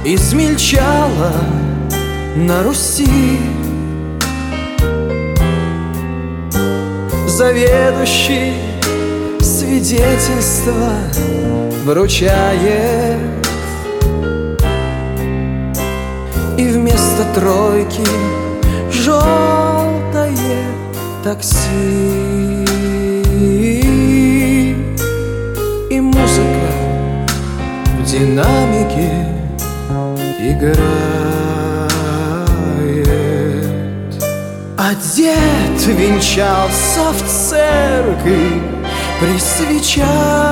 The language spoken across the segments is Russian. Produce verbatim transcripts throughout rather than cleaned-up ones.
измельчала на Руси. Заведующий свидетельство вручает, и вместо тройки желтое такси. И музыка в динамике играет, а дед венчался в церкви при свечах.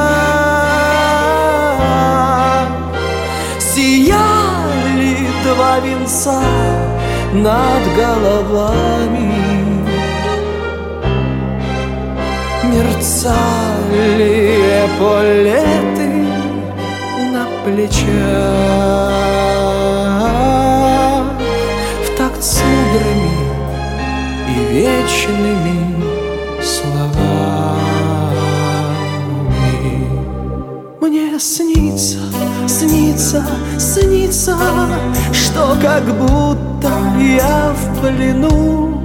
Сияли два венца над головами, мерцали эполеты на плечах, в такт с мудрыми и вечными словами. Мне снится, снится, снится, что как будто я в плену,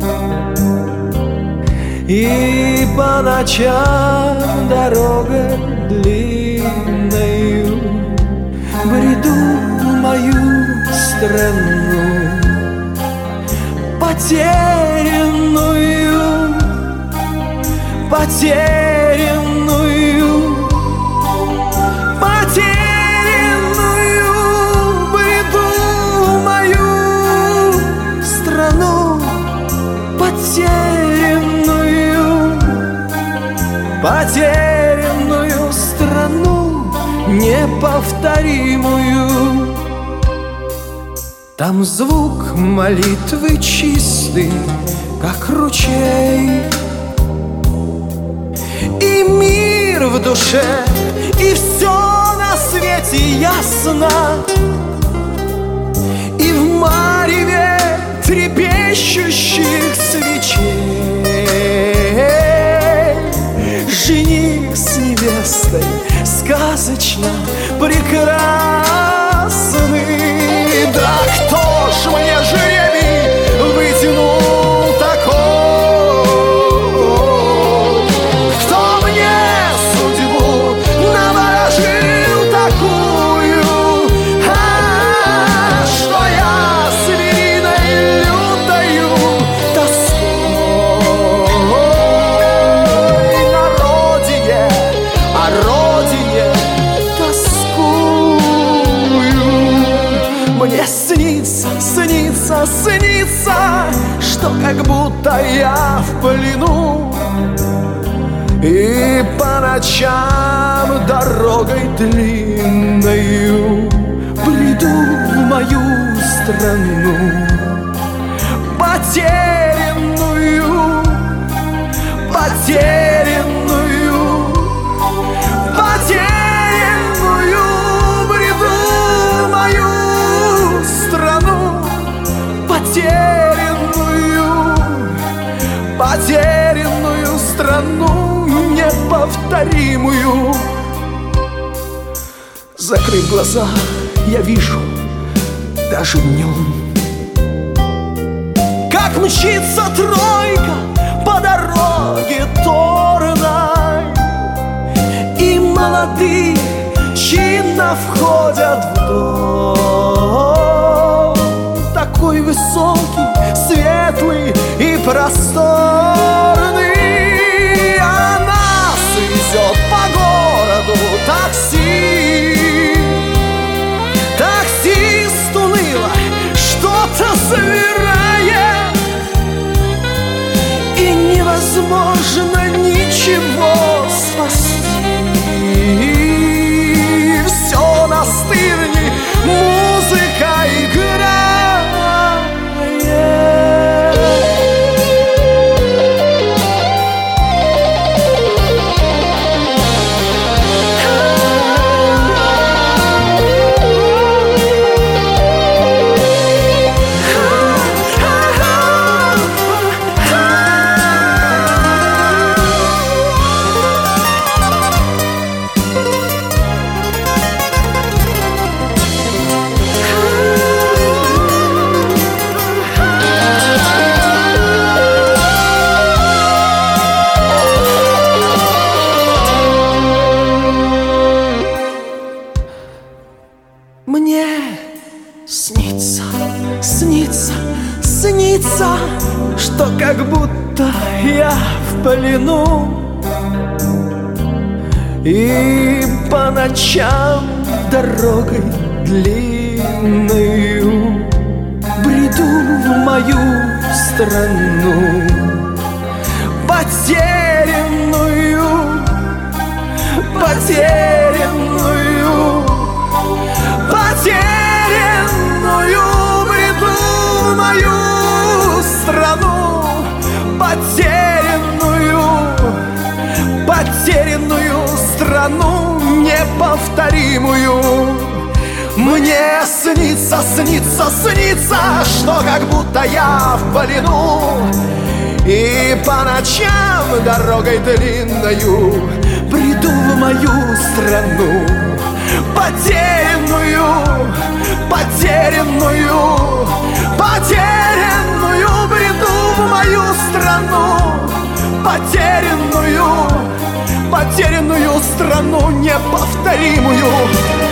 и по ночам дорогой длинною бреду в мою страну, потерянную, потерянную, потерянную, бреду в мою страну, потерянную, потерянную страну, неповторимую. Там звук молитвы чистый, как ручей, и мир в душе, и все на свете ясно, и в мареве трепещущих свечей жених с невестой сказочно прекрасный. Да кто ж мне жребий вытянул такой? Кто мне судьбу наворожил такую? А, что я звериной лютою тоской на родине, о родине тоскую. Мне снится, снится, снится, что как будто я в плену, и по ночам дорогой длинною бреду в мою страну, потерянную, потерянную, потерянную, бреду в мою страну, потерянную, потерянную страну, неповторимую. Закрыв глаза, я вижу даже днем, как мчится тройка по дороге торной, и молодые чинно входят в дом, такой высокий, светлый и просторный. А нас везет по городу такси. Таксист уныло что-то собирает, как будто я в плену, и по ночам дорогой длинною бреду в мою страну потерянную, потерянную, потерянную, бреду в мою страну потерянную, потерянную страну неповторимую. Мне снится, снится, снится, что как будто я в плену, и по ночам дорогой длинною бреду в мою страну потерянную, потерянную, потерянную, бреду в мою страну потерянную, потерянную страну неповторимую.